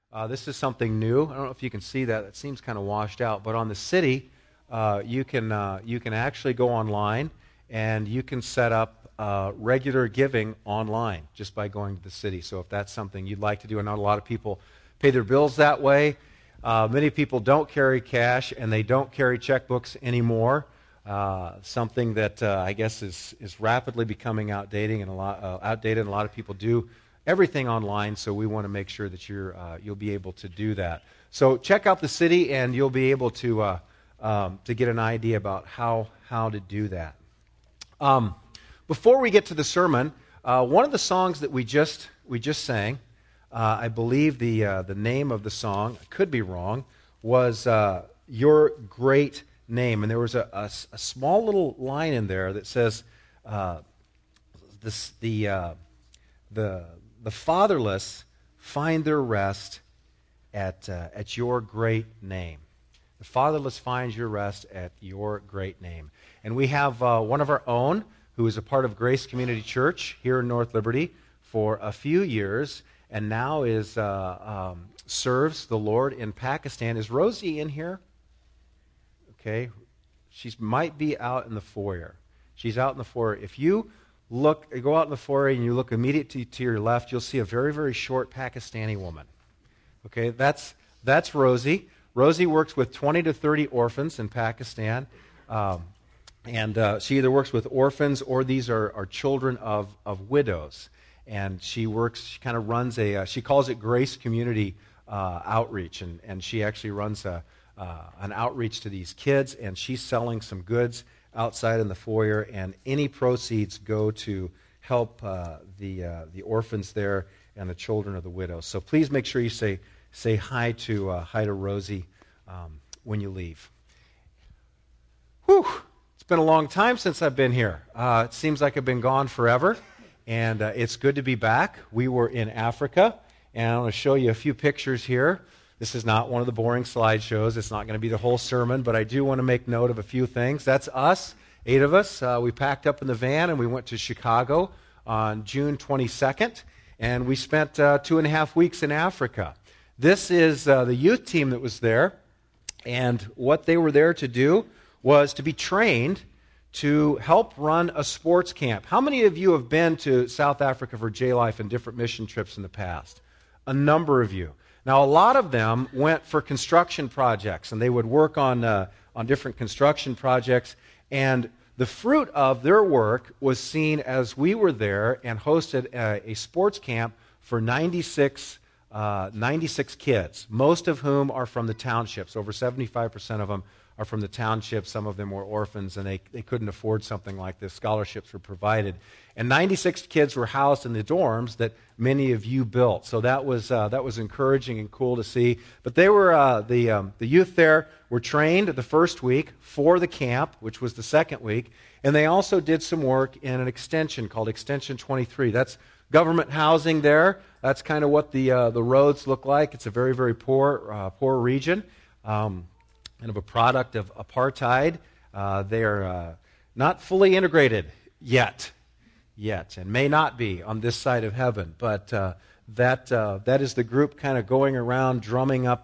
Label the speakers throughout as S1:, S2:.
S1: This is something new. I don't know if you can see that. It seems kind of washed out. But on the city, you can actually go online and you can set up regular giving online just by going to the city. So if that's something you'd like to do, I know a lot of people pay their bills that way. Many people don't carry cash and they don't carry checkbooks anymore. Something that I guess is rapidly becoming outdated, and a lot of people do everything online. So we want to make sure that you'll be able to do that. So check out the city, and you'll be able to get an idea about how to do that. Before we get to the sermon, one of the songs that we just sang, I believe the name of the song, I could be wrong, was "Your Great Name," and there was a small little line in there that says, "The fatherless find their rest at your great name." The fatherless finds your rest at your great name. And we have one of our own who is a part of Grace Community Church here in North Liberty for a few years, and now serves the Lord in Pakistan. Is Rosie in here? Okay, she might be out in the foyer. She's out in the foyer. If you go out in the foyer and you look immediately to your left, you'll see a very, very short Pakistani woman. Okay, that's Rosie. Rosie works with 20 to 30 orphans in Pakistan, and she either works with orphans or these are children of widows. And she kind of runs she calls it Grace Community Outreach, and she actually runs an outreach to these kids, and she's selling some goods outside in the foyer, and any proceeds go to help the orphans there and the children of the widows. So please make sure you say hi to Rosie when you leave. Whew! It's been a long time since I've been here. It seems like I've been gone forever, and it's good to be back. We were in Africa, and I want to show you a few pictures here. This is not one of the boring slideshows. It's not going to be the whole sermon, but I do want to make note of a few things. That's us, 8 of us. We packed up in the van, and we went to Chicago on June 22nd, and we spent 2.5 weeks in Africa. This is the youth team that was there, and what they were there to do was to be trained to help run a sports camp. How many of you have been to South Africa for J-Life and different mission trips in the past? A number of you. Now, a lot of them went for construction projects, and they would work on different construction projects, and the fruit of their work was seen as we were there and hosted a sports camp for 96 kids, most of whom are from the townships. Over 75% of them are from the townships. Some of them were orphans, and they couldn't afford something like this. Scholarships were provided. And 96 kids were housed in the dorms that many of you built. So that was encouraging and cool to see. But they were the youth there were trained the first week for the camp, which was the second week, and they also did some work in an extension called Extension 23. That's government housing there. That's kind of what the roads look like. It's a very, very poor region, kind of a product of apartheid. They are not fully integrated yet, and may not be on this side of heaven. But that is the group kind of going around drumming up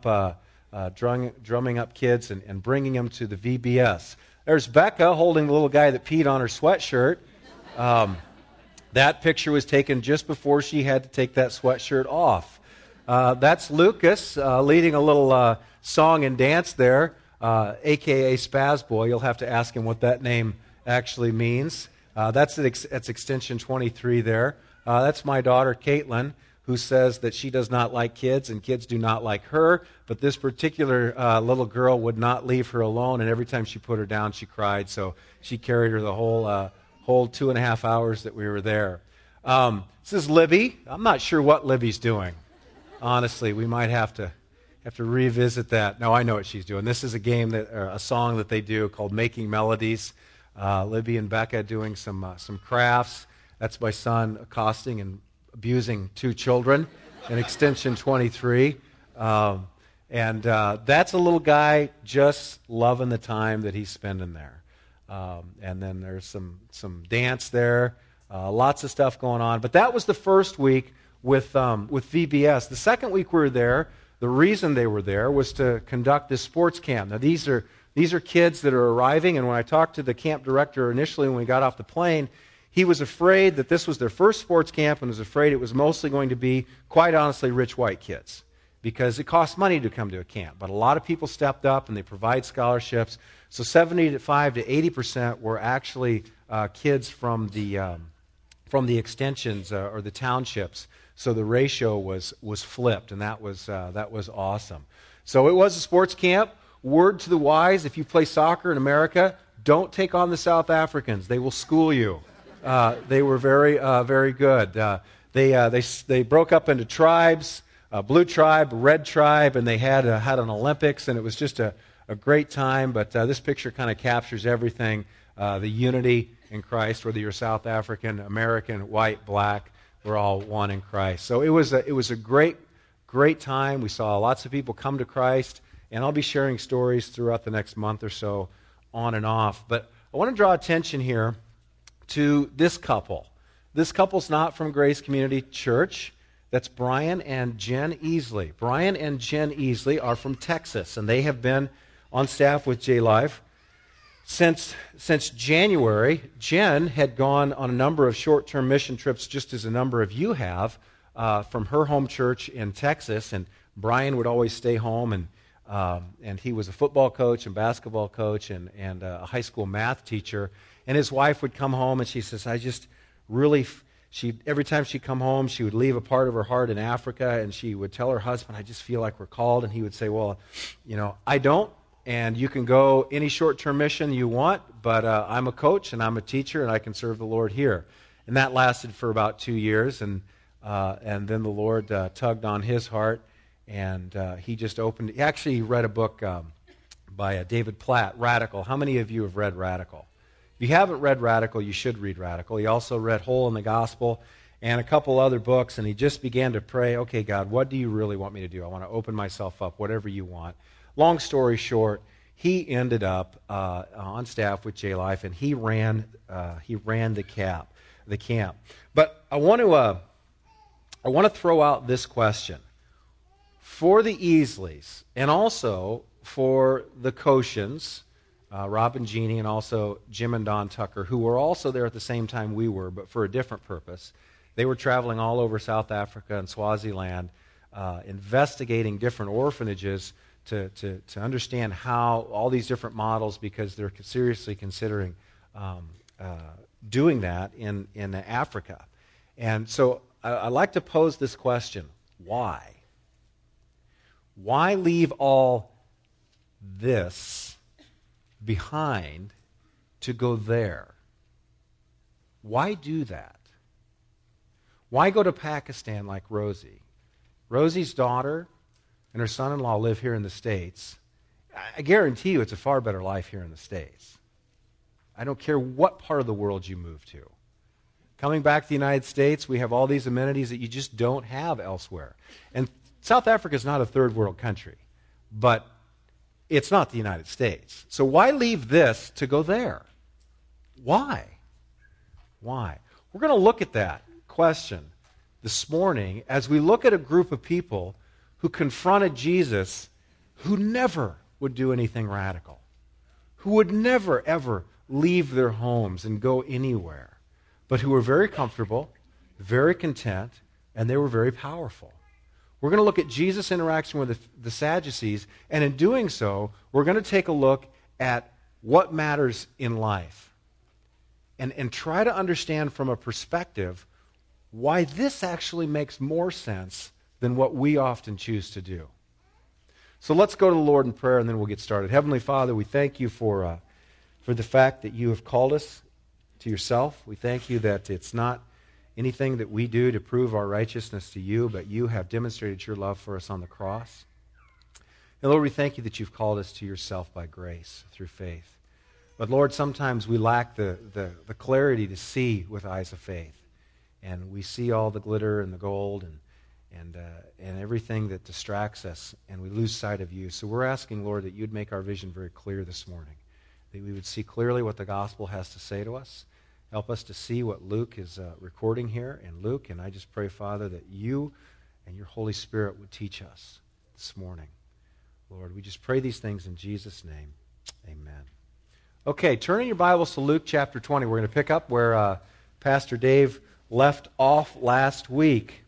S1: kids and bringing them to the VBS. There's Becca holding the little guy that peed on her sweatshirt. That picture was taken just before she had to take that sweatshirt off. That's Lucas leading a little song and dance there, a.k.a. Spaz Boy. You'll have to ask him what that name actually means. That's Extension 23 there. That's my daughter, Caitlin, who says that she does not like kids and kids do not like her, but this particular little girl would not leave her alone, and every time she put her down, she cried, so she carried her the whole 2.5 hours that we were there. This is Libby. I'm not sure what Libby's doing. Honestly, we might have to revisit that. No, I know what she's doing. This is a song that they do called Making Melodies. Libby and Becca doing some crafts. That's my son accosting and abusing 2 children in Extension 23. And that's a little guy just loving the time that he's spending there. And then there's some dance there, lots of stuff going on. But that was the first week with VBS. The second week we were there, the reason they were there was to conduct this sports camp. Now, these are kids that are arriving, and when I talked to the camp director initially when we got off the plane, he was afraid that this was their first sports camp and was afraid it was mostly going to be, quite honestly, rich white kids, because it costs money to come to a camp. But a lot of people stepped up, and they provide scholarships. So 75 to 80% were actually kids from the extensions or the townships. So the ratio was flipped, and that was awesome. So it was a sports camp. Word to the wise: if you play soccer in America, don't take on the South Africans. They will school you. They were very good. They broke up into tribes: blue tribe, red tribe, and they had an Olympics, and it was just a great time. But this picture kind of captures everything: the unity in Christ. Whether you're South African, American, white, black, we're all one in Christ. So it was a great time. We saw lots of people come to Christ, and I'll be sharing stories throughout the next month or so, on and off. But I want to draw attention here to this couple. This couple's not from Grace Community Church. That's Brian and Jen Easley. Brian and Jen Easley are from Texas, and they have been on staff with J-Life since January. Jen had gone on a number of short-term mission trips, just as a number of you have, from her home church in Texas, and Brian would always stay home, and he was a football coach and basketball coach and a high school math teacher. And his wife would come home, and she says, every time she'd come home, she would leave a part of her heart in Africa, and she would tell her husband, I just feel like we're called. And he would say, well, I don't, and you can go any short-term mission you want, but I'm a coach, and I'm a teacher, and I can serve the Lord here. And that lasted for about 2 years, and then the Lord tugged on his heart, and he actually read a book by David Platt, Radical. How many of you have read Radical? If you haven't read Radical, you should read Radical. He also read Hole in the Gospel and a couple other books, and he just began to pray, okay, God, what do you really want me to do? I want to open myself up, whatever you want. Long story short, he ended up on staff with J-Life, and he ran the camp. But I want to throw out this question. For the Easleys, and also for the Koshans, Rob and Jeannie, and also Jim and Don Tucker, who were also there at the same time we were, but for a different purpose. They were traveling all over South Africa and Swaziland, investigating different orphanages to understand how all these different models, because they're seriously considering doing that in Africa. And so I'd like to pose this question: why? Why leave all this behind to go there? Why do that? Why go to Pakistan like Rosie? Rosie's daughter and her son-in-law live here in the States. I guarantee you it's a far better life here in the States. I don't care what part of the world you move to. Coming back to the United States, we have all these amenities that you just don't have elsewhere. And South Africa is not a third world country, but it's not the United States. So why leave this to go there? Why? Why? We're going to look at that question this morning as we look at a group of people who confronted Jesus, who never would do anything radical, who would never, ever leave their homes and go anywhere, but who were very comfortable, very content, and they were very powerful. We're going to look at Jesus' interaction with the Sadducees, and in doing so, we're going to take a look at what matters in life and try to understand from a perspective why this actually makes more sense than what we often choose to do. So let's go to the Lord in prayer, and then we'll get started. Heavenly Father, we thank you for the fact that you have called us to yourself. We thank you that it's not anything that we do to prove our righteousness to you, but you have demonstrated your love for us on the cross. And Lord, we thank you that you've called us to yourself by grace through faith. But Lord, sometimes we lack the clarity to see with eyes of faith. And we see all the glitter and the gold and everything that distracts us, and we lose sight of you. So we're asking, Lord, that you'd make our vision very clear this morning, that we would see clearly what the gospel has to say to us. Help us to see what Luke is recording here in Luke. And I just pray, Father, that you and your Holy Spirit would teach us, this morning. Lord, we just pray these things in Jesus' name. Amen. Okay, turn in your Bibles to Luke chapter 20. We're going to pick up where Pastor Dave left off last week.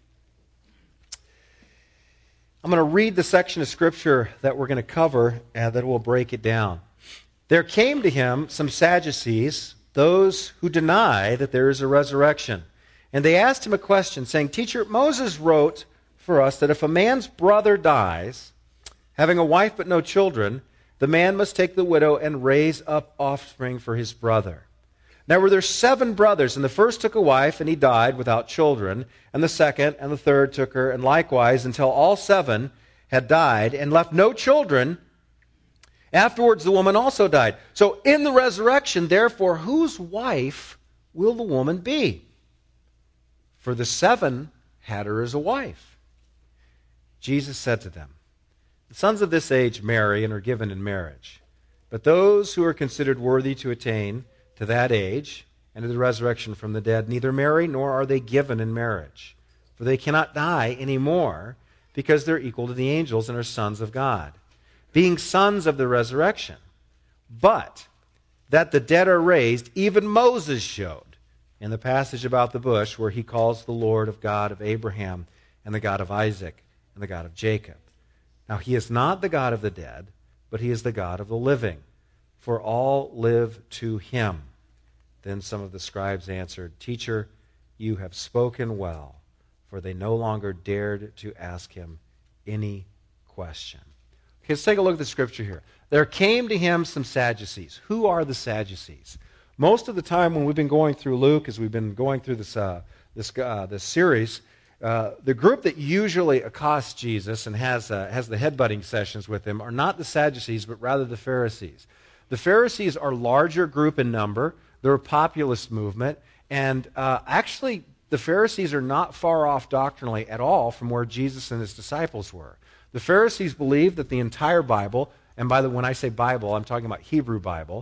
S1: I'm going to read the section of Scripture that we're going to cover, and then we'll break it down. There came to him some Sadducees, those who deny that there is a resurrection. And they asked him a question, saying, Teacher, Moses wrote for us that if a man's brother dies, having a wife but no children, the man must take the widow and raise up offspring for his brother. Now were there 7 brothers, and the first took a wife, and he died without children, and the second and the third took her, and likewise until all 7 had died and left no children. Afterwards the woman also died. So in the resurrection, therefore, whose wife will the woman be? For the 7 had her as a wife. Jesus said to them, The sons of this age marry and are given in marriage, but those who are considered worthy to attain to that age and to the resurrection from the dead neither marry nor are they given in marriage, for they cannot die any more, because they're equal to the angels and are sons of God, being sons of the resurrection. But that the dead are raised, even Moses showed in the passage about the bush, where he calls the Lord of God of Abraham and the God of Isaac and the God of Jacob. Now he is not the God of the dead, but he is the God of the living, for all live to him. Then some of the scribes answered, Teacher, you have spoken well, for they no longer dared to ask him any question. Okay, let's take a look at the scripture here. There came to him some Sadducees. Who are the Sadducees? Most of the time when we've been going through Luke, as we've been going through this series, the group that usually accosts Jesus and has the headbutting sessions with him are not the Sadducees, but rather the Pharisees. The Pharisees are a larger group in number. They're a populist movement. And actually, the Pharisees are not far off doctrinally at all from where Jesus and his disciples were. The Pharisees believed that the entire Bible, and by the way, when I say Bible, I'm talking about Hebrew Bible,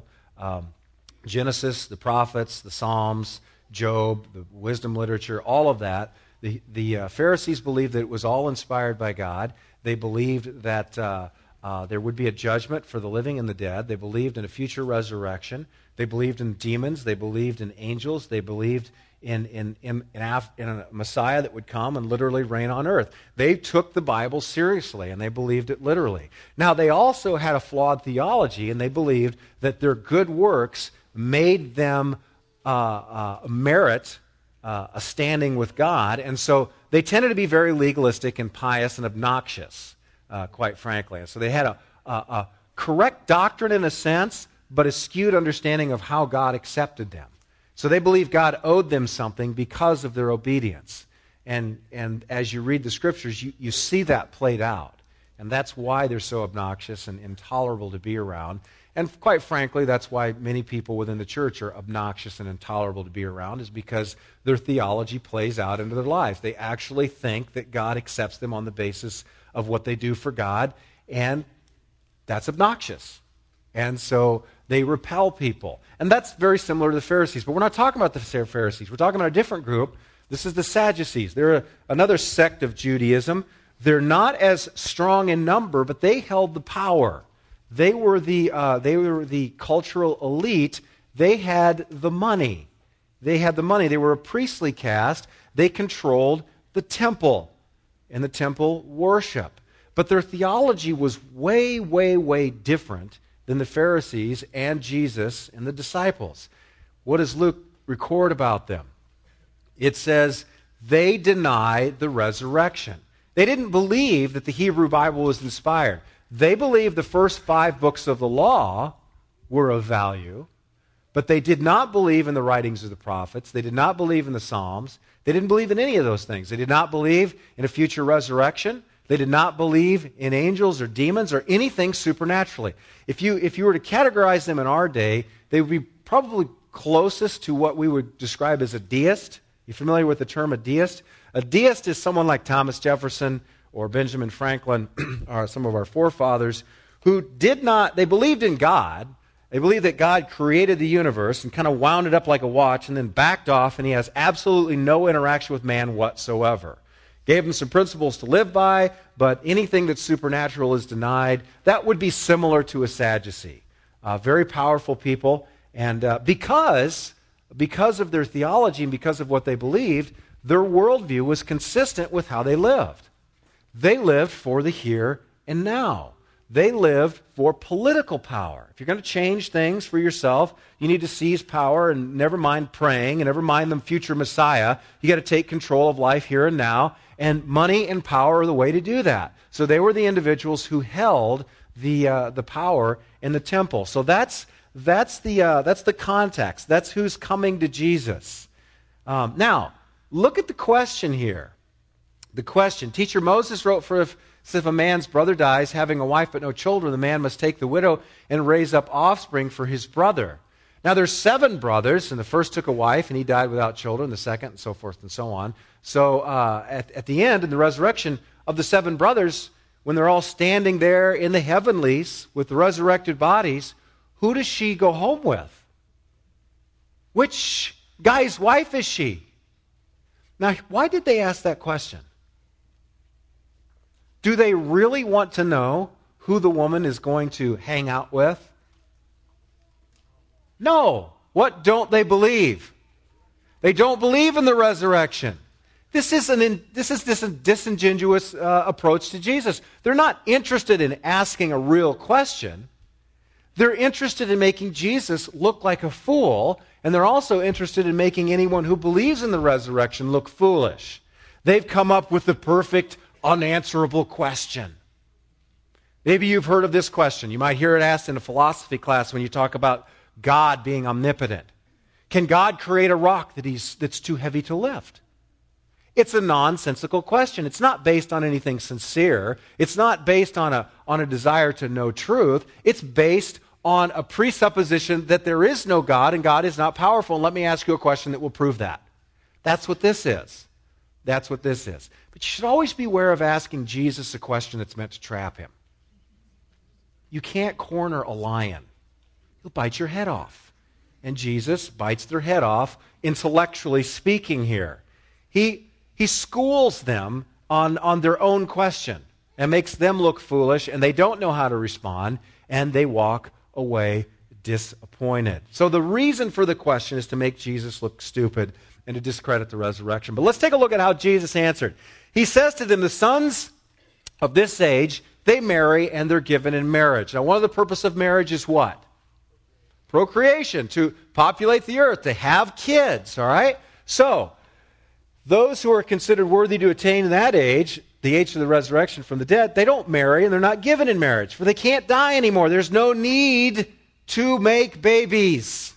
S1: Genesis, the prophets, the Psalms, Job, the wisdom literature, all of that. The Pharisees believed that it was all inspired by God. They believed that there would be a judgment for the living and the dead. They believed in a future resurrection. They believed in demons. They believed in angels. They believed in a Messiah that would come and literally reign on earth. They took the Bible seriously, and they believed it literally. Now, they also had a flawed theology, and they believed that their good works made them merit a standing with God, and so they tended to be very legalistic and pious and obnoxious, quite frankly. And so they had a correct doctrine in a sense, but a skewed understanding of how God accepted them. So they believed God owed them something because of their obedience. And as you read the Scriptures, you see that played out. And that's why they're so obnoxious and intolerable to be around. And quite frankly, that's why many people within the church are obnoxious and intolerable to be around, is because their theology plays out into their lives. They actually think that God accepts them on the basis of what they do for God, and that's obnoxious. And so they repel people. And that's very similar to the Pharisees. But we're not talking about the Pharisees. We're talking about a different group. This is the Sadducees. They're another sect of Judaism. They're not as strong in number, but they held the power. They were the cultural elite. They had the money. They were a priestly caste. They controlled the temple and the temple worship. But their theology was way, way, way different than the Pharisees and Jesus and the disciples. What does Luke record about them? It says they deny the resurrection. They didn't believe that the Hebrew Bible was inspired. They believed the first 5 books of the law were of value, but they did not believe in the writings of the prophets. They did not believe in the Psalms. They didn't believe in any of those things. They did not believe in a future resurrection. They did not believe in angels or demons or anything supernaturally. If you were to categorize them in our day, they would be probably closest to what we would describe as a deist. You familiar with the term a deist? A deist is someone like Thomas Jefferson or Benjamin Franklin, or some of our forefathers, who they believed in God. They believed that God created the universe and kind of wound it up like a watch and then backed off, and he has absolutely no interaction with man whatsoever. Gave them some principles to live by, but anything that's supernatural is denied. That would be similar to a Sadducee. Very powerful people. And because of their theology and because of what they believed, their worldview was consistent with how they lived. They lived for the here and now. They lived for political power. If you're going to change things for yourself, you need to seize power and never mind praying and never mind the future Messiah. You got to take control of life here and now. And money and power are the way to do that. So they were the individuals who held the power in the temple. So that's the context. That's who's coming to Jesus. Now, look at the question here. The question, Teacher, Moses wrote, for if a man's brother dies, having a wife but no children, the man must take the widow and raise up offspring for his brother. Now there's 7 brothers, and the first took a wife, and he died without children, the second, and so forth and so on. So at the end, in the resurrection of the 7 brothers, when they're all standing there in the heavenlies with the resurrected bodies, who does she go home with? Which guy's wife is she? Now, why did they ask that question? Do they really want to know who the woman is going to hang out with? No. What don't they believe? They don't believe in the resurrection. This is this disingenuous approach to Jesus. They're not interested in asking a real question. They're interested in making Jesus look like a fool, and they're also interested in making anyone who believes in the resurrection look foolish. They've come up with the perfect, unanswerable question. Maybe you've heard of this question. You might hear it asked in a philosophy class when you talk about God being omnipotent. Can God create a rock that's too heavy to lift? It's a nonsensical question. It's not based on anything sincere. It's not based on a desire to know truth. It's based on a presupposition that there is no God and God is not powerful. And let me ask you a question that will prove that. That's what this is. That's what this is. But you should always beware of asking Jesus a question that's meant to trap him. You can't corner a lion. He'll bite your head off. And Jesus bites their head off, intellectually speaking here. He schools them on their own question and makes them look foolish, and they don't know how to respond, and they walk away disappointed. So the reason for the question is to make Jesus look stupid and to discredit the resurrection. But let's take a look at how Jesus answered. He says to them, the sons of this age, they marry and they're given in marriage. Now, one of the purposes of marriage is what? Procreation, to populate the earth, to have kids, all right? So, those who are considered worthy to attain that age, the age of the resurrection from the dead, they don't marry and they're not given in marriage, for they can't die anymore. There's no need to make babies.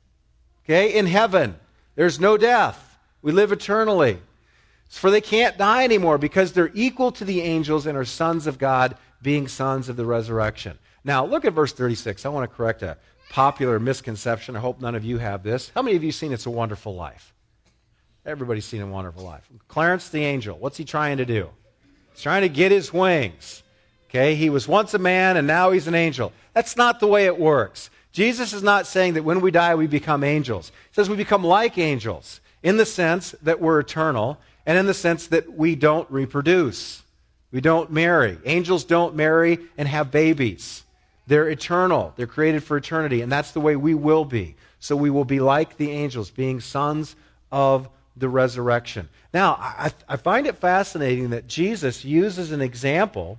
S1: Okay, in heaven, there's no death. We live eternally. For they can't die anymore because they're equal to the angels and are sons of God, being sons of the resurrection. Now, look at verse 36. I want to correct a popular misconception. I hope none of you have this. How many of you have seen It's a Wonderful Life? Everybody's seen A Wonderful Life. Clarence the angel, what's he trying to do? He's trying to get his wings. Okay, he was once a man and now he's an angel. That's not the way it works. Jesus is not saying that when we die we become angels. He says we become like angels in the sense that we're eternal and in the sense that we don't reproduce. We don't marry. Angels don't marry and have babies. They're eternal. They're created for eternity, and that's the way we will be. So we will be like the angels, being sons of the resurrection. Now, I find it fascinating that Jesus uses an example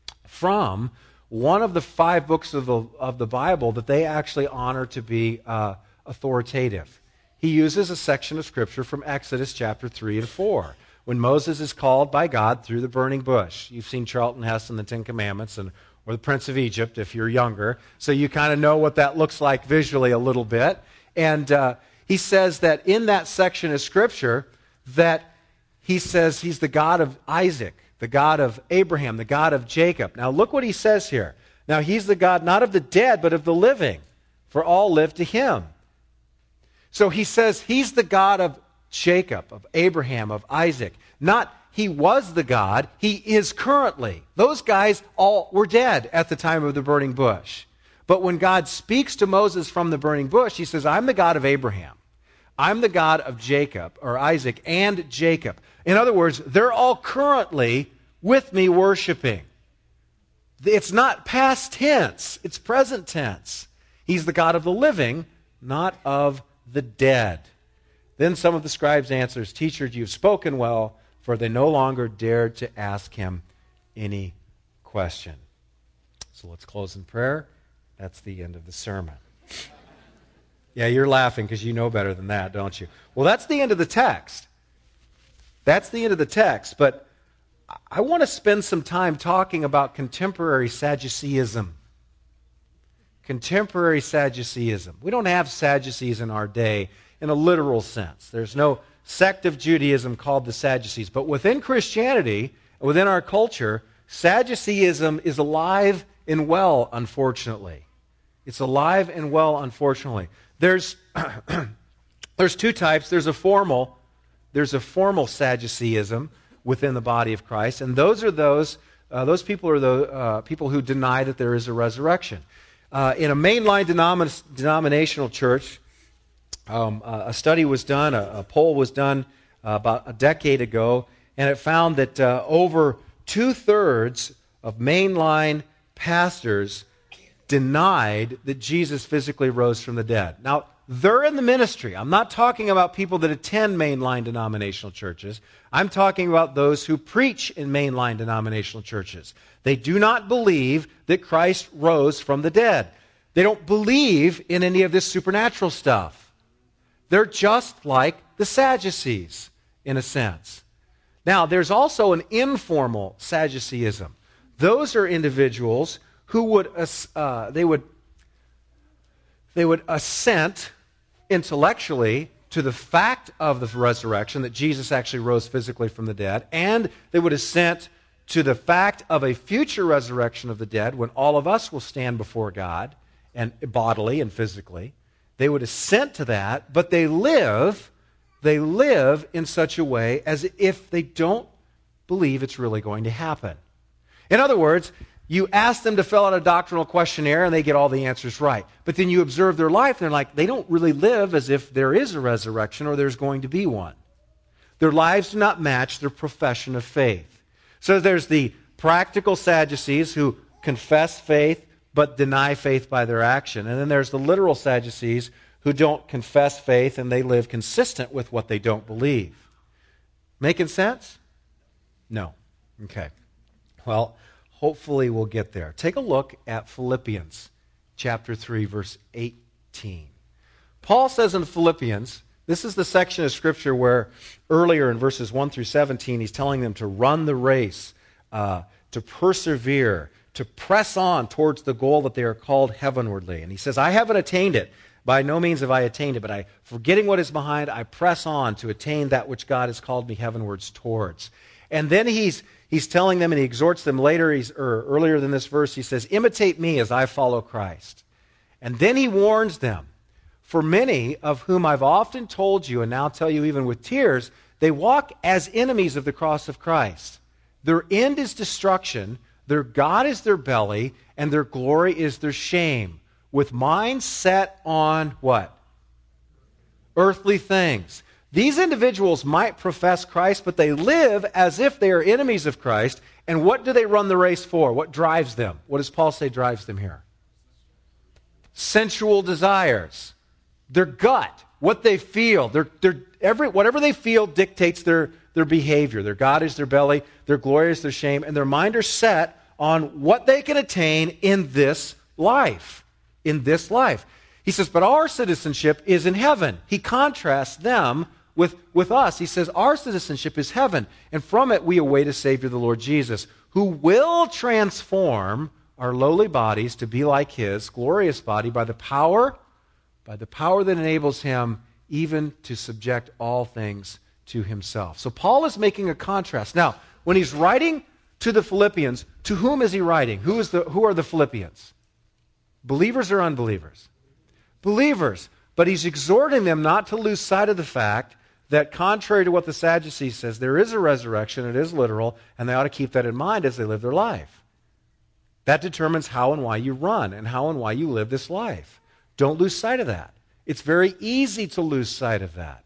S1: from one of the 5 books of the Bible that they actually honor to be authoritative. He uses a section of Scripture from Exodus chapter 3 and 4, when Moses is called by God through the burning bush. You've seen Charlton Heston, the Ten Commandments, or the Prince of Egypt if you're younger, so you kind of know what that looks like visually a little bit. And he says that in that section of Scripture that he says he's the God of Isaac, the God of Abraham, the God of Jacob. Now look what he says here. Now he's the God not of the dead, but of the living, for all live to him. So he says he's the God of Jacob, of Abraham, of Isaac. Not he was the God, he is currently. Those guys all were dead at the time of the burning bush. But when God speaks to Moses from the burning bush, he says, I'm the God of Abraham. I'm the God of Jacob, or Isaac, and Jacob. In other words, they're all currently with me worshiping. It's not past tense, it's present tense. He's the God of the living, not of the dead. Then some of the scribes answered, Teacher, you've spoken well, for they no longer dared to ask him any question. So let's close in prayer. That's the end of the sermon. Yeah, you're laughing because you know better than that, don't you? Well, that's the end of the text. That's the end of the text, but I want to spend some time talking about contemporary Sadduceeism. Contemporary Sadduceeism. We don't have Sadducees in our day in a literal sense. There's no sect of Judaism called the Sadducees. But within Christianity, within our culture, Sadduceeism is alive and well, unfortunately. It's alive and well, unfortunately. There's two types. There's a formal Sadduceeism within the body of Christ, and those people are the people who deny that there is a resurrection. In a mainline denominational church, a study was done, a poll was done about a decade ago, and it found that over 2/3 of mainline pastors denied that Jesus physically rose from the dead. Now, they're in the ministry. I'm not talking about people that attend mainline denominational churches. I'm talking about those who preach in mainline denominational churches. They do not believe that Christ rose from the dead. They don't believe in any of this supernatural stuff. They're just like the Sadducees, in a sense. Now, there's also an informal Sadduceeism. Those are individuals who would assent intellectually to the fact of the resurrection, that Jesus actually rose physically from the dead, and they would assent to the fact of a future resurrection of the dead when all of us will stand before God, and bodily and physically. They would assent to that, but they live in such a way as if they don't believe it's really going to happen. In other words, you ask them to fill out a doctrinal questionnaire and they get all the answers right. But then you observe their life and they're like, they don't really live as if there is a resurrection or there's going to be one. Their lives do not match their profession of faith. So there's the practical Sadducees who confess faith but deny faith by their action. And then there's the literal Sadducees who don't confess faith and they live consistent with what they don't believe. Making sense? No. Okay. Well, hopefully we'll get there. Take a look at Philippians chapter 3, verse 18. Paul says in Philippians, this is the section of Scripture where earlier in verses 1 through 17, he's telling them to run the race, to persevere, to press on towards the goal that they are called heavenwardly. And he says, I haven't attained it. By no means have I attained it, but forgetting what is behind, I press on to attain that which God has called me heavenwards towards. And then he's telling them, and he exhorts them earlier than this verse, he says, imitate me as I follow Christ. And then he warns them, for many of whom I've often told you, and now tell you even with tears, they walk as enemies of the cross of Christ. Their end is destruction, their God is their belly, and their glory is their shame, with minds set on what? Earthly things. These individuals might profess Christ, but they live as if they are enemies of Christ. And what do they run the race for? What drives them? What does Paul say drives them here? Sensual desires. Their gut. What they feel. Whatever they feel dictates their behavior. Their God is their belly. Their glory is their shame. And their mind are set on what they can attain in this life. In this life. He says, but our citizenship is in heaven. He contrasts them with us. He says, our citizenship is heaven, and from it we await a Savior, the Lord Jesus, who will transform our lowly bodies to be like His glorious body by the power that enables Him even to subject all things to Himself. So Paul is making a contrast. Now, when he's writing to the Philippians, to whom is he writing? Who are the Philippians? Believers or unbelievers? Believers. But he's exhorting them not to lose sight of the fact that contrary to what the Sadducees says, there is a resurrection, it is literal, and they ought to keep that in mind as they live their life. That determines how and why you run and how and why you live this life. Don't lose sight of that. It's very easy to lose sight of that.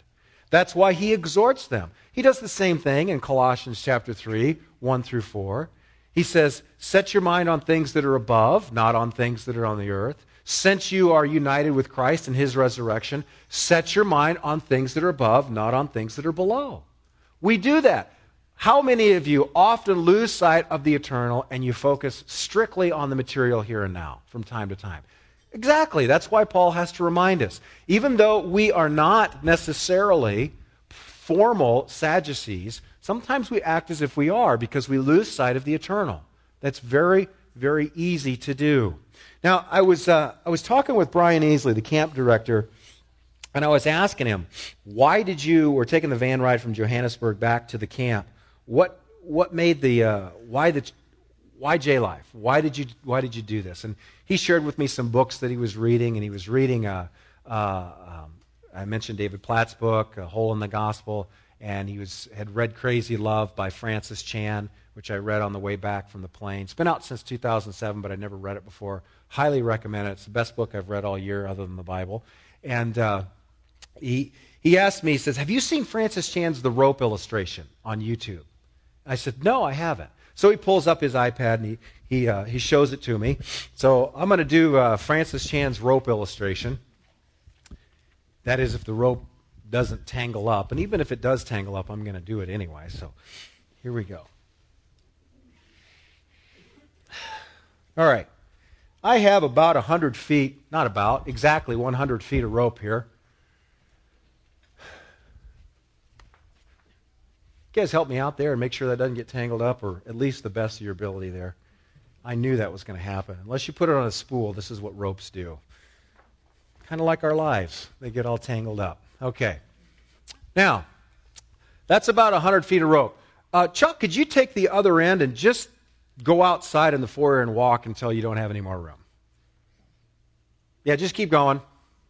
S1: That's why he exhorts them. He does the same thing in Colossians chapter 3, 1 through 4. He says, set your mind on things that are above, not on things that are on the earth. Since you are united with Christ in his resurrection, set your mind on things that are above, not on things that are below. We do that. How many of you often lose sight of the eternal and you focus strictly on the material here and now from time to time? Exactly. That's why Paul has to remind us. Even though we are not necessarily formal Sadducees, sometimes we act as if we are because we lose sight of the eternal. That's very, very easy to do. Now, I was talking with Brian Easley, the camp director, and I was asking him, why did you, we're taking the van ride from Johannesburg back to the camp, what made why J-Life? Why did you do this? And he shared with me some books that he was reading, and he was reading, I mentioned David Platt's book, A Hole in the Gospel, and he had read Crazy Love by Francis Chan, which I read on the way back from the plane. It's been out since 2007, but I never read it before. Highly recommend it. It's the best book I've read all year other than the Bible. And he asked me, he says, have you seen Francis Chan's The Rope illustration on YouTube? I said, no, I haven't. So he pulls up his iPad and he shows it to me. So I'm going to do Francis Chan's rope illustration. That is, if the rope doesn't tangle up. And even if it does tangle up, I'm going to do it anyway. So here we go. All right. I have about 100 feet, not about, exactly 100 feet of rope here. You guys help me out there and make sure that doesn't get tangled up, or at least the best of your ability there. I knew that was going to happen. Unless you put it on a spool, this is what ropes do. Kind of like our lives. They get all tangled up. Okay. Now, that's about 100 feet of rope. Chuck, could you take the other end and just go outside in the foyer and walk until you don't have any more room? Yeah, just keep going.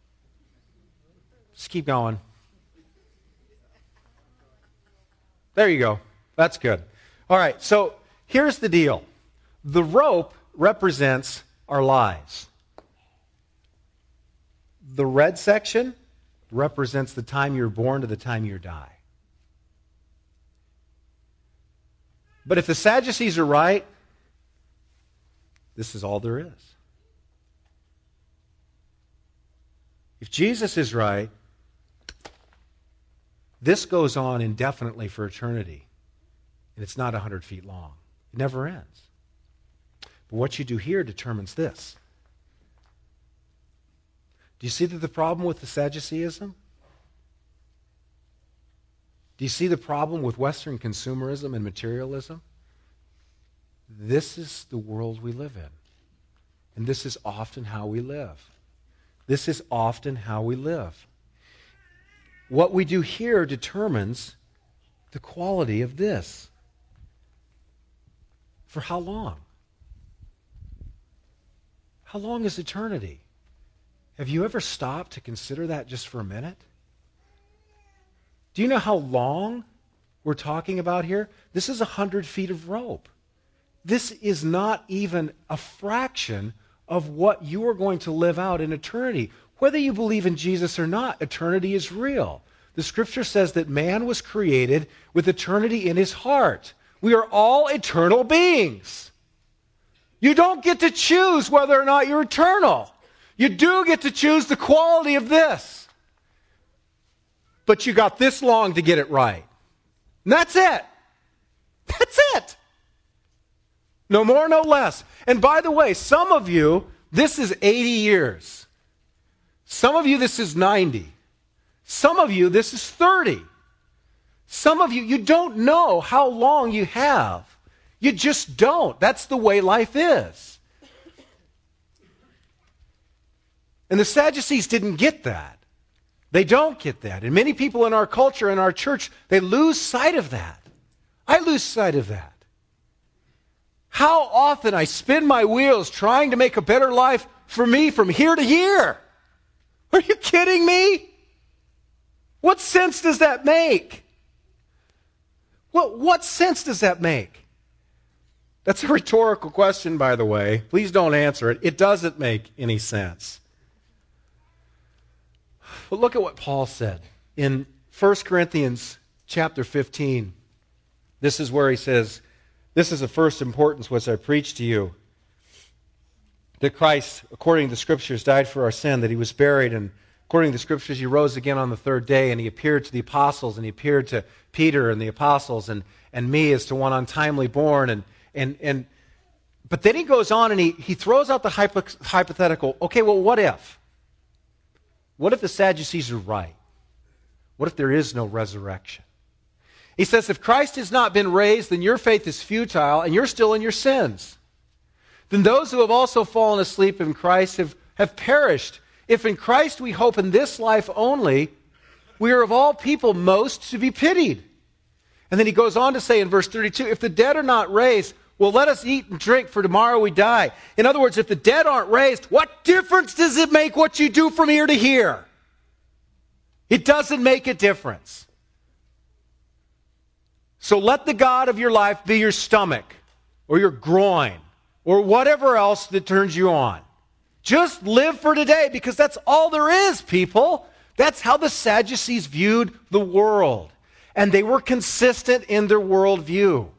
S1: Just keep going. There you go. That's good. All right, so here's the deal. The rope represents our lives. The red section represents the time you're born to the time you die. But if the Sadducees are right, this is all there is. If Jesus is right, this goes on indefinitely for eternity. And it's not 100 feet long. It never ends. But what you do here determines this. Do you see the problem with the Sadduceeism? Do you see the problem with Western consumerism and materialism? This is the world we live in. And this is often how we live. This is often how we live. What we do here determines the quality of this. For how long? How long is eternity? Have you ever stopped to consider that just for a minute? Do you know how long we're talking about here? This is 100 feet of rope. This is not even a fraction of what you are going to live out in eternity. Whether you believe in Jesus or not, eternity is real. The Scripture says that man was created with eternity in his heart. We are all eternal beings. You don't get to choose whether or not you're eternal. You do get to choose the quality of this. But you got this long to get it right. And that's it. That's it. No more, no less. And by the way, some of you, this is 80 years. Some of you, this is 90. Some of you, this is 30. Some of you, you don't know how long you have. You just don't. That's the way life is. And the Sadducees didn't get that. They don't get that. And many people in our culture, in our church, they lose sight of that. I lose sight of that. How often I spin my wheels trying to make a better life for me from here to here. Are you kidding me? What sense does that make? What sense does that make? That's a rhetorical question, by the way. Please don't answer it. It doesn't make any sense. But look at what Paul said in 1 Corinthians chapter 15. This is where he says, this is of first importance which I preach to you, that Christ, according to the Scriptures, died for our sin, that he was buried, and according to the Scriptures, he rose again on the third day, and he appeared to the apostles, and he appeared to Peter and the apostles, and me as to one untimely born, but then he goes on and he throws out the hypothetical, okay, well, what if? What if the Sadducees are right? What if there is no resurrection? He says, if Christ has not been raised, then your faith is futile, and you're still in your sins. Then those who have also fallen asleep in Christ have perished. If in Christ we hope in this life only, we are of all people most to be pitied. And then he goes on to say in verse 32, if the dead are not raised, well, let us eat and drink, for tomorrow we die. In other words, if the dead aren't raised, what difference does it make what you do from here to here? It doesn't make a difference. So let the God of your life be your stomach, or your groin, or whatever else that turns you on. Just live for today, because that's all there is, people. That's how the Sadducees viewed the world. And they were consistent in their worldview.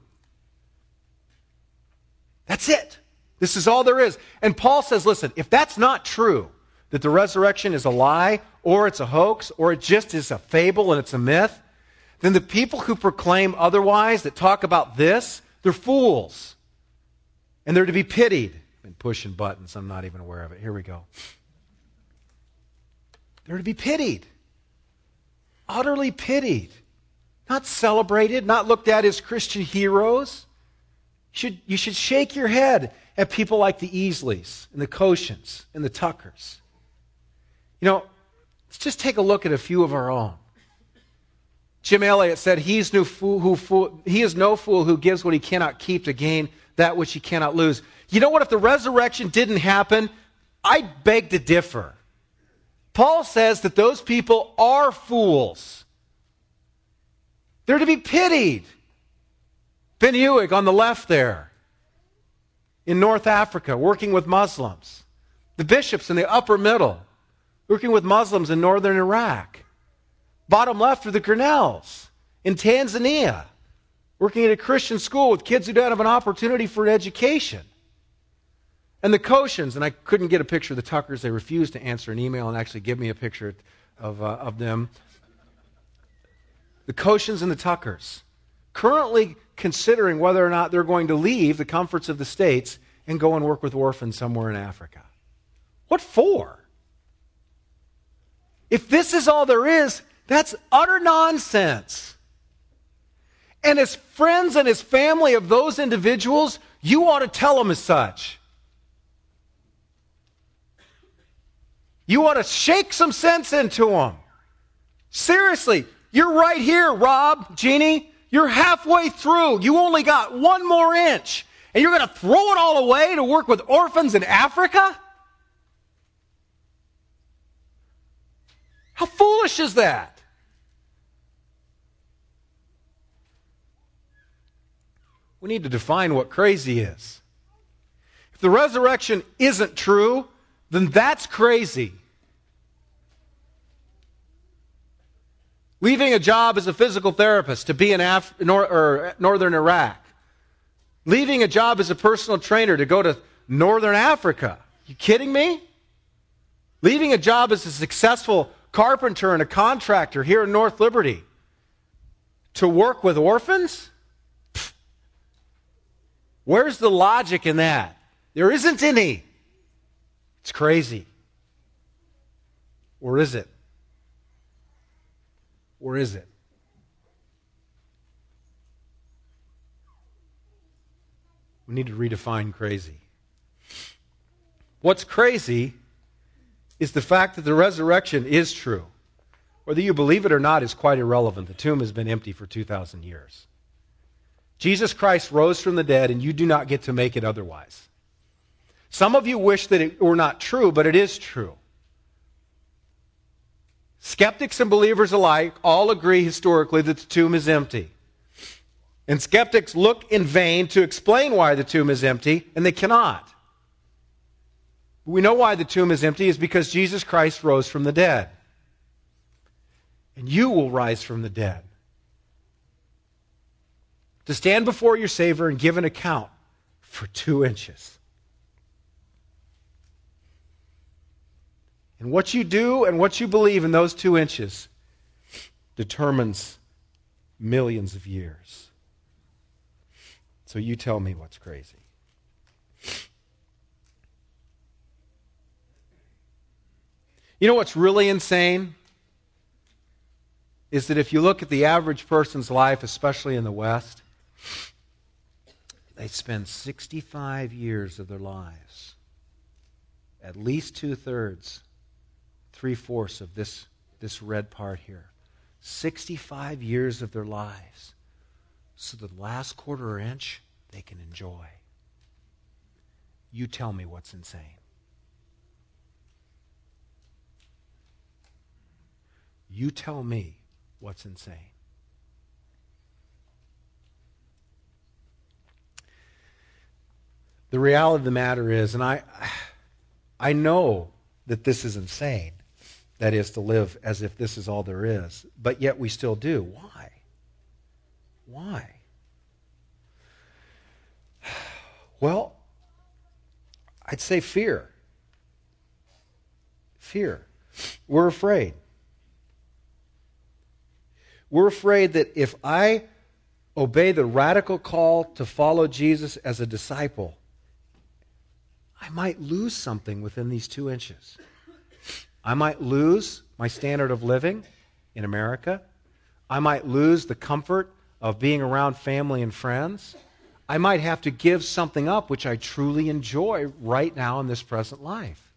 S1: That's it. This is all there is. And Paul says, listen, if that's not true, that the resurrection is a lie, or it's a hoax, or it just is a fable and it's a myth, then the people who proclaim otherwise, that talk about this, they're fools. And they're to be pitied. I've been pushing buttons, I'm not even aware of it. Here we go. They're to be pitied. Utterly pitied. Not celebrated, not looked at as Christian heroes. You should shake your head at people like the Easleys and the Koshens and the Tuckers. You know, let's just take a look at a few of our own. Jim Elliot said, he is no fool who gives what he cannot keep to gain that which he cannot lose. You know what? If the resurrection didn't happen, I beg to differ. Paul says that those people are fools. They're to be pitied. Ben Ewig on the left there, in North Africa, working with Muslims. The bishops in the upper middle, working with Muslims in northern Iraq. Bottom left are the Grinnells in Tanzania, working at a Christian school with kids who don't have an opportunity for an education. And the Koshens, and I couldn't get a picture of the Tuckers. They refused to answer an email and actually give me a picture of them. The Koshens and the Tuckers, currently considering whether or not they're going to leave the comforts of the States and go and work with orphans somewhere in Africa. What for? If this is all there is, that's utter nonsense. And as friends and as family of those individuals, you ought to tell them as such. You ought to shake some sense into them. Seriously, you're right here, Rob, Jeannie. You're halfway through. You only got one more inch. And you're going to throw it all away to work with orphans in Africa? How foolish is that? We need to define what crazy is. If the resurrection isn't true, then that's crazy. Leaving a job as a physical therapist to be in northern Iraq. Leaving a job as a personal trainer to go to northern Africa. You kidding me? Leaving a job as a successful carpenter and a contractor here in North Liberty to work with orphans? Pfft. Where's the logic in that? There isn't any. It's crazy. Or is it? Or is it? We need to redefine crazy. What's crazy is the fact that the resurrection is true. Whether you believe it or not is quite irrelevant. The tomb has been empty for 2,000 years. Jesus Christ rose from the dead, and you do not get to make it otherwise. Some of you wish that it were not true, but it is true. Skeptics and believers alike all agree historically that the tomb is empty. And skeptics look in vain to explain why the tomb is empty, and they cannot. We know why the tomb is empty is because Jesus Christ rose from the dead. and you will rise from the dead. To stand before your Savior and give an account for 2 inches. And what you do and what you believe in those 2 inches determines millions of years. So you tell me what's crazy. You know what's really insane? Is that if you look at the average person's life, especially in the West, they spend 65 years of their lives, at least 2/3, 3/4 of this red part here, 65 years of their lives, so the last quarter inch they can enjoy. You tell me what's insane. You tell me what's insane. The reality of the matter is, and I know that this is insane, that is, to live as if this is all there is, but yet we still do. Why? Why? Well, I'd say fear. Fear. We're afraid. We're afraid that if I obey the radical call to follow Jesus as a disciple, I might lose something within these 2 inches. I might lose my standard of living in America. I might lose the comfort of being around family and friends. I might have to give something up which I truly enjoy right now in this present life.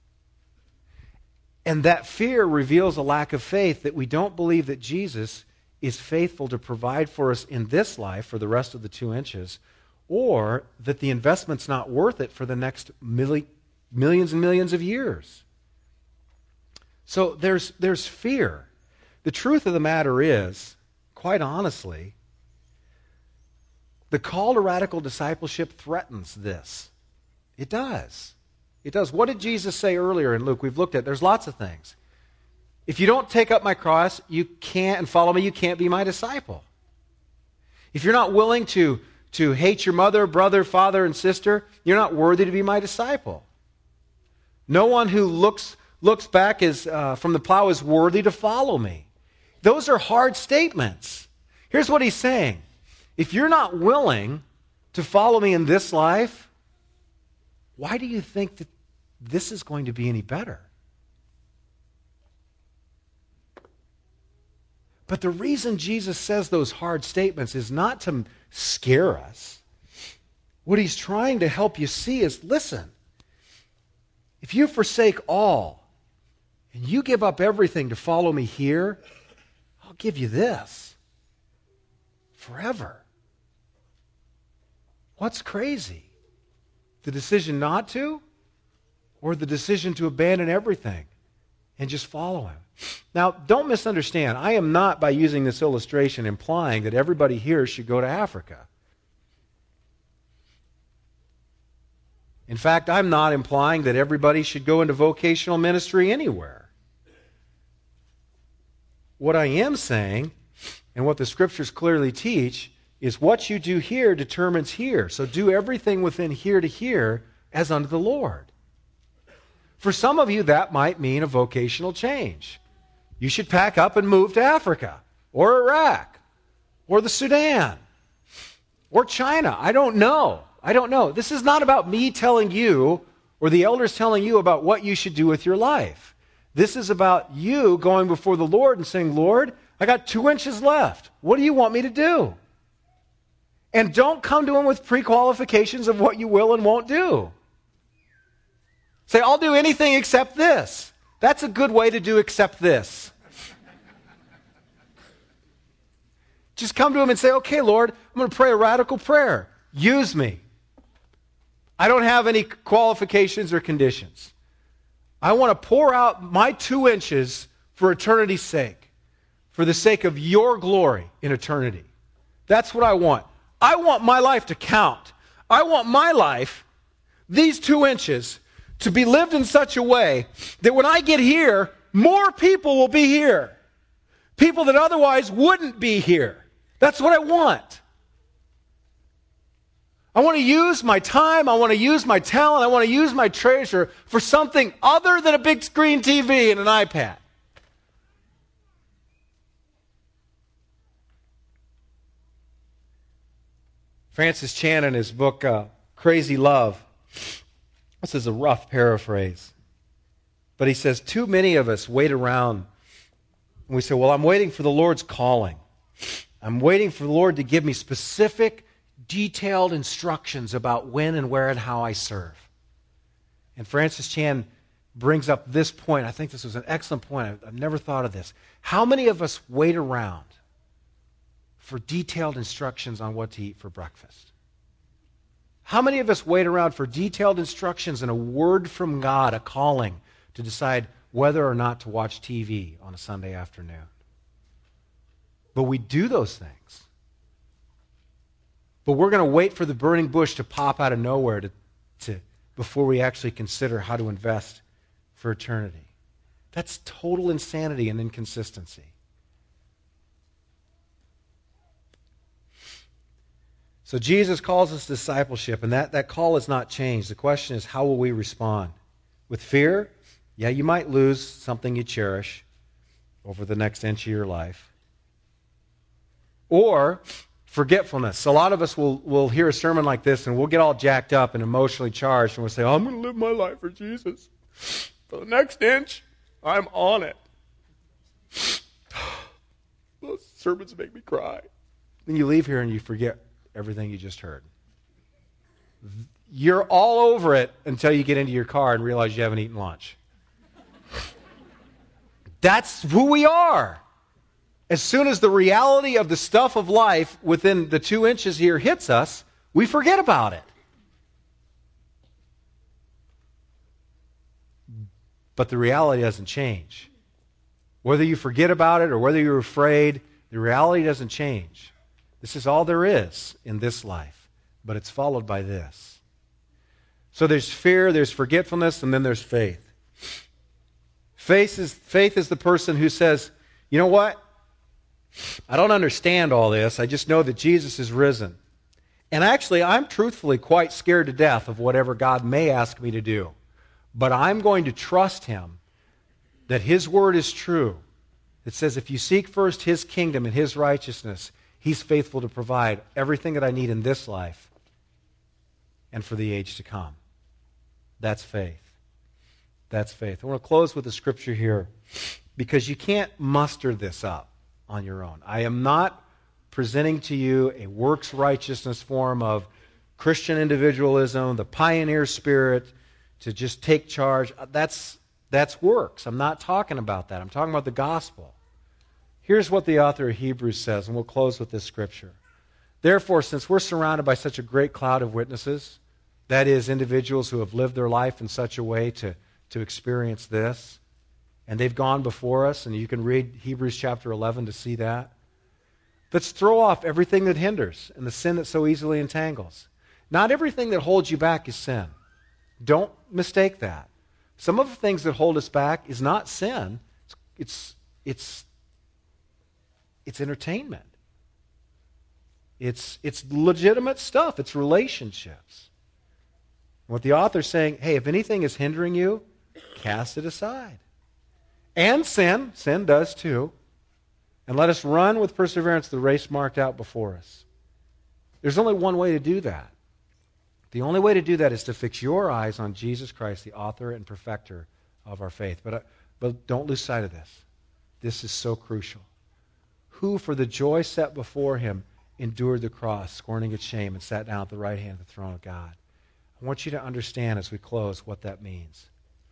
S1: And that fear reveals a lack of faith, that we don't believe that Jesus is faithful to provide for us in this life for the rest of the 2 inches, or that the investment's not worth it for the next millions and millions of years. So there's fear. The truth of the matter is, quite honestly, the call to radical discipleship threatens this. It does. It does. What did Jesus say earlier in Luke? We've looked at, there's lots of things. If you don't take up my cross, you can't, and follow me, you can't be my disciple. If you're not willing to hate your mother, brother, father, and sister, you're not worthy to be my disciple. No one who looks back from the plow is worthy to follow me. Those are hard statements. Here's what he's saying. If you're not willing to follow me in this life, why do you think that this is going to be any better? But the reason Jesus says those hard statements is not to scare us. What he's trying to help you see is, listen, if you forsake all and you give up everything to follow me here, I'll give you this forever. What's crazy? The decision not to, or the decision to abandon everything and just follow him? Now, don't misunderstand. I am not, by using this illustration, implying that everybody here should go to Africa. In fact, I'm not implying that everybody should go into vocational ministry anywhere. What I am saying, and what the Scriptures clearly teach, is what you do here determines here. So do everything within here to here as unto the Lord. For some of you, that might mean a vocational change. You should pack up and move to Africa, or Iraq, or the Sudan, or China. I don't know. This is not about me telling you, or the elders telling you about what you should do with your life. This is about you going before the Lord and saying, Lord, I got 2 inches left. What do you want me to do? And don't come to him with pre-qualifications of what you will and won't do. Say, I'll do anything except this. That's a good way to do except this. Just come to him and say, okay, Lord, I'm going to pray a radical prayer. Use me. I don't have any qualifications or conditions. I want to pour out my 2 inches for eternity's sake, for the sake of your glory in eternity. That's what I want. I want my life to count. I want my life, these 2 inches, to be lived in such a way that when I get here, more people will be here. People that otherwise wouldn't be here. That's what I want. I want to use my time, I want to use my talent, I want to use my treasure for something other than a big screen TV and an iPad. Francis Chan, in his book, Crazy Love, this is a rough paraphrase, but he says, too many of us wait around and we say, well, I'm waiting for the Lord's calling. I'm waiting for the Lord to give me specific, detailed instructions about when and where and how I serve. And Francis Chan brings up this point. I think this was an excellent point. I've never thought of this. How many of us wait around for detailed instructions on what to eat for breakfast? How many of us wait around for detailed instructions and a word from God, a calling, to decide whether or not to watch TV on a Sunday afternoon? But we do those things. But we're going to wait for the burning bush to pop out of nowhere before we actually consider how to invest for eternity. That's total insanity and inconsistency. So Jesus calls us discipleship, and that call has not changed. The question is, how will we respond? With fear? Yeah, you might lose something you cherish over the next inch of your life. Or forgetfulness. A lot of us will hear a sermon like this and we'll get all jacked up and emotionally charged and we'll say, I'm going to live my life for Jesus. For the next inch, I'm on it. Those sermons make me cry. Then you leave here and you forget everything you just heard. You're all over it until you get into your car and realize you haven't eaten lunch. That's who we are. As soon as the reality of the stuff of life within the 2 inches here hits us, we forget about it. But the reality doesn't change. Whether you forget about it or whether you're afraid, the reality doesn't change. This is all there is in this life, but it's followed by this. So there's fear, there's forgetfulness, and then there's faith. Faith is the person who says, you know what? I don't understand all this. I just know that Jesus is risen. And actually, I'm truthfully quite scared to death of whatever God may ask me to do. But I'm going to trust Him that His word is true. It says if you seek first His kingdom and His righteousness, He's faithful to provide everything that I need in this life and for the age to come. That's faith. That's faith. I want to close with a scripture here because you can't muster this up on your own. I am not presenting to you a works righteousness form of Christian individualism, the pioneer spirit to just take charge. That's works. I'm not talking about that. I'm talking about the gospel. Here's what the author of Hebrews says, and we'll close with this scripture. Therefore, since we're surrounded by such a great cloud of witnesses, that is, individuals who have lived their life in such a way to experience this, and they've gone before us, and you can read Hebrews chapter 11 to see that. Let's throw off everything that hinders and the sin that so easily entangles. Not everything that holds you back is sin. Don't mistake that. Some of the things that hold us back is not sin. It's entertainment. It's legitimate stuff. It's relationships. What the author's saying, hey, if anything is hindering you, cast it aside. And sin does too. And let us run with perseverance the race marked out before us. There's only one way to do that. The only way to do that is to fix your eyes on Jesus Christ, the author and perfecter of our faith. But don't lose sight of this. This is so crucial. Who, for the joy set before him, endured the cross, scorning its shame, and sat down at the right hand of the throne of God. I want you to understand as we close what that means.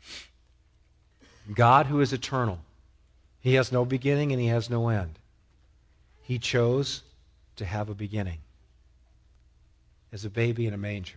S1: God, who is eternal, He has no beginning and He has no end. He chose to have a beginning as a baby in a manger.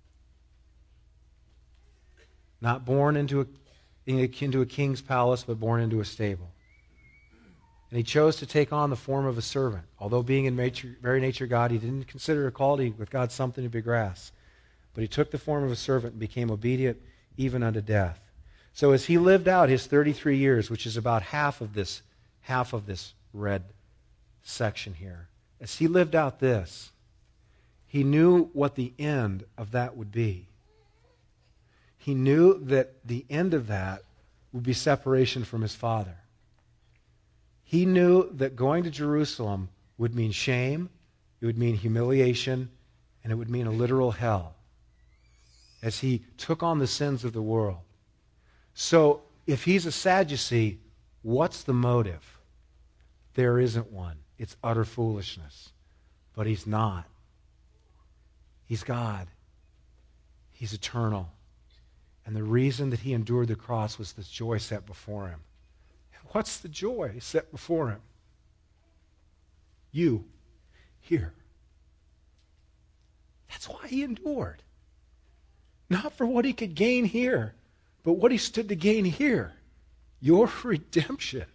S1: Not born into a king's palace, but born into a stable. And He chose to take on the form of a servant. Although being in very nature God, He didn't consider equality with God something to be grasped. But He took the form of a servant and became obedient even unto death. So as He lived out His 33 years, which is about half of this red section here, as he lived out this, he knew what the end of that would be. He knew that the end of that would be separation from his Father. He knew that going to Jerusalem would mean shame, it would mean humiliation, and it would mean a literal hell as he took on the sins of the world. So if he's a Sadducee, what's the motive? There isn't one. It's utter foolishness. But he's not. He's God. He's eternal. And the reason that he endured the cross was the joy set before him. And what's the joy set before him? You, here. That's why he endured. Not for what he could gain here, but what he stood to gain here. Your redemption.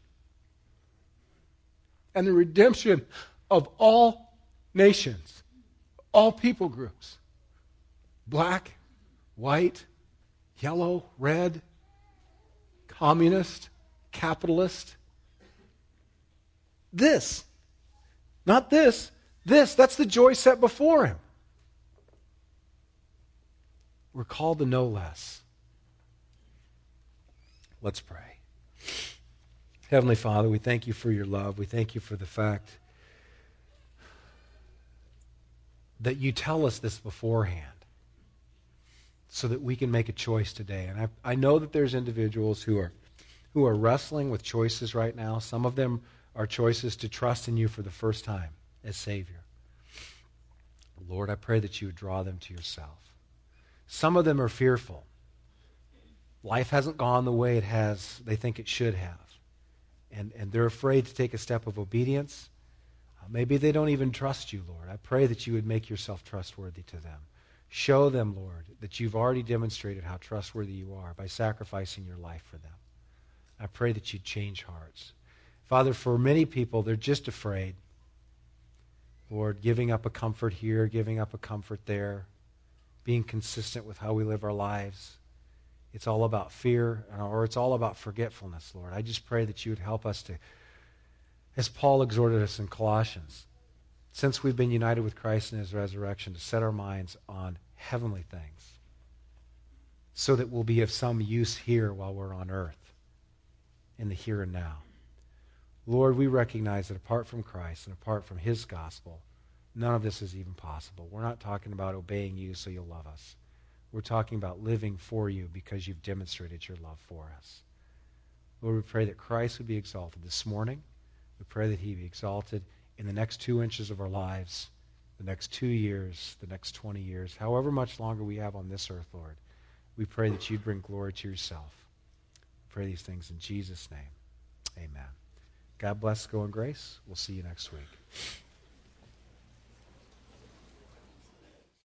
S1: And the redemption of all nations, all people groups. Black, white, yellow, red, communist, capitalist. This, not this, that's the joy set before him. We're called to know less. Let's pray. Heavenly Father, we thank you for your love. We thank you for the fact that you tell us this beforehand so that we can make a choice today. And I know that there's individuals who are wrestling with choices right now. Some of them are choices to trust in you for the first time as Savior. Lord, I pray that you would draw them to yourself. Some of them are fearful. Life hasn't gone the way they think it should have. And they're afraid to take a step of obedience. Maybe they don't even trust you, Lord. I pray that you would make yourself trustworthy to them. Show them, Lord, that you've already demonstrated how trustworthy you are by sacrificing your life for them. I pray that you'd change hearts. Father, for many people, they're just afraid. Lord, giving up a comfort here, giving up a comfort there, being consistent with how we live our lives. It's all about fear, or it's all about forgetfulness, Lord. I just pray that you would help us to, as Paul exhorted us in Colossians, since we've been united with Christ in his resurrection, to set our minds on heavenly things so that we'll be of some use here while we're on earth, in the here and now. Lord, we recognize that apart from Christ and apart from his gospel, none of this is even possible. We're not talking about obeying you so you'll love us. We're talking about living for you because you've demonstrated your love for us. Lord, we pray that Christ would be exalted this morning. We pray that he be exalted in the next 2 inches of our lives, the next 2 years, the next 20 years, however much longer we have on this earth, Lord. We pray that you'd bring glory to yourself. We pray these things in Jesus' name. Amen. God bless. Go in grace. We'll see you next week.